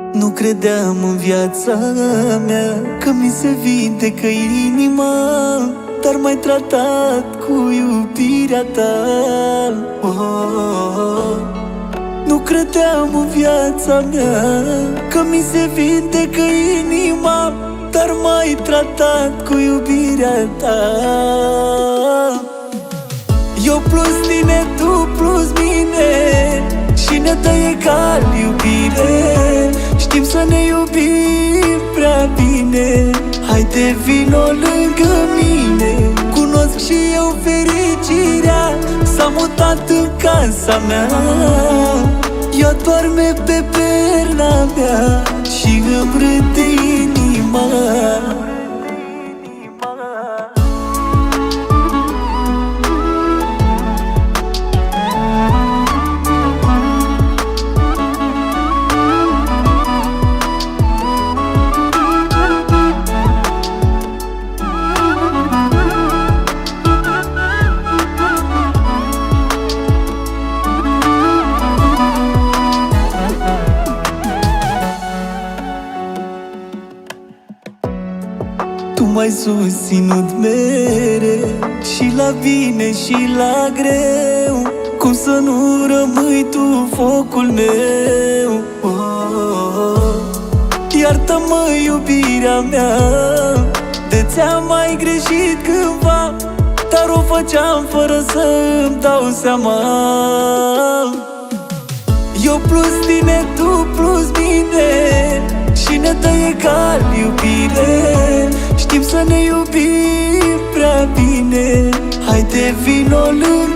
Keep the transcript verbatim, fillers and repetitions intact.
Nu credeam în viața mea că mi se vindecă inima, dar m-ai tratat cu iubirea ta. oh, oh, oh. Nu credeam în viața mea că mi se vindecă inima, dar m-ai tratat cu iubirea ta. Eu plus tine, tu plus mine, și ne dă egal iubire. Știm să ne iubim prea bine. Haide vino lângă mine, cunosc și eu fericirea. S-a mutat în casa mea, ea doarme pe perna mea și îmi râde inima. Tu m-ai susținut mereu, și la bine și la greu. Cum să nu rămâi tu focul meu? oh, oh, oh. Iartă-mă iubirea mea, de ți-am mai greșit cândva, dar o făceam fără să-mi dau seama. Eu plus tine, tu plus mine, și ne dă egal iubire. Știm să ne iubim prea bine. Haide vino lângă